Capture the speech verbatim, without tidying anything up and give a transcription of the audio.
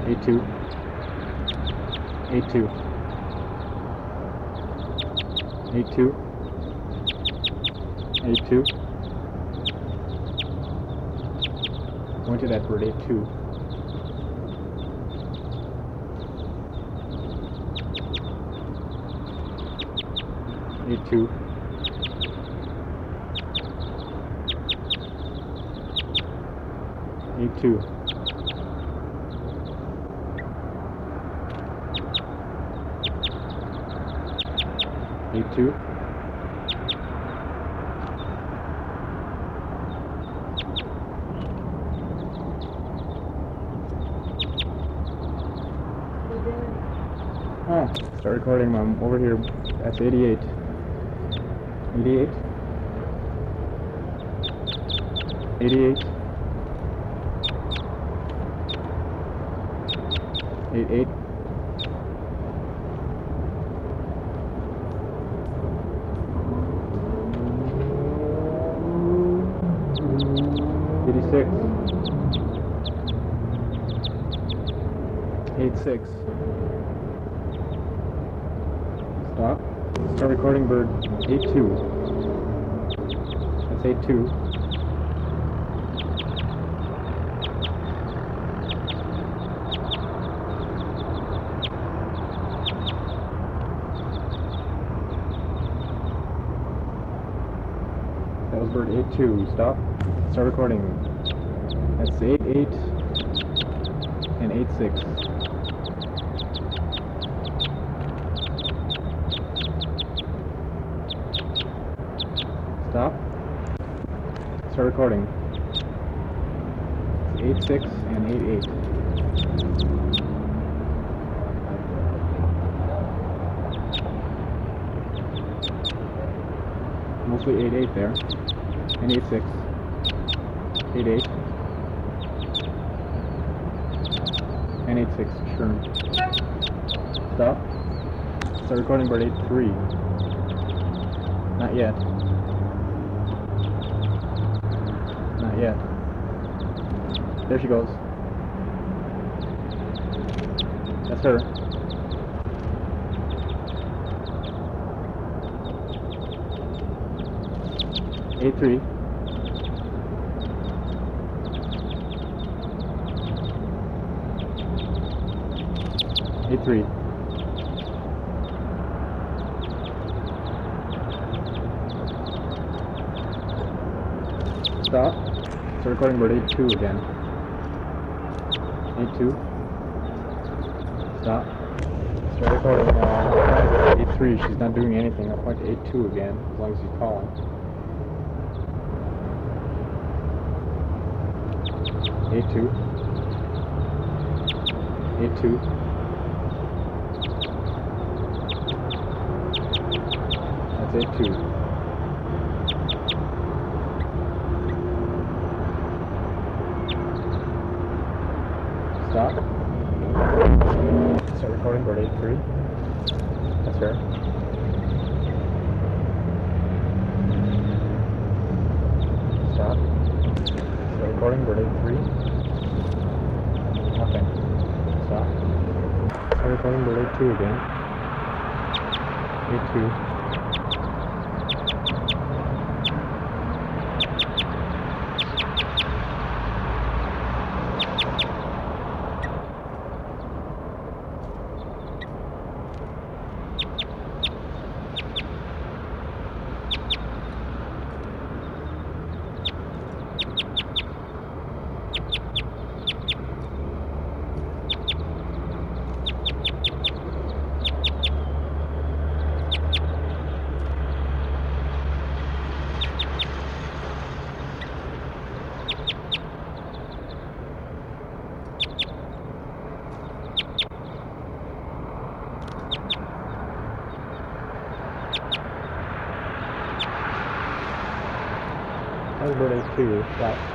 eight two, eight two, eight two, eight two. Point to that bird, eight two. eight two. eight two. eight two. Oh, start recording. I'm over here. That's eighty-eight. eighty-eight. eighty-eight. eighty-eight. eighty-six. eighty-six. Stop. Start recording bird. eight two. That's eight two. That was bird eight two. Stop. Start recording. That's eight eight and eight six. Stop. Start recording. It's eight six and eight eight. Mostly eight eight there. And eight six. eight eight. And eight six. Sure. Stop. Start recording bird eight three. Not yet. Not yet. There she goes. That's her. eight three. eight three. Stop. Start recording bird eight two again. eight two. Stop. Start recording uh, eight three. She's not doing anything. I'll point to eight two again, as long as you call it. eight two. eight two. That's eight two. Stop. Start recording bird eight three. That's her. Stop. Start recording bird eight three. Nothing. Stop. Start recording bird eight two again. eight two. That was bird eight two. Stop.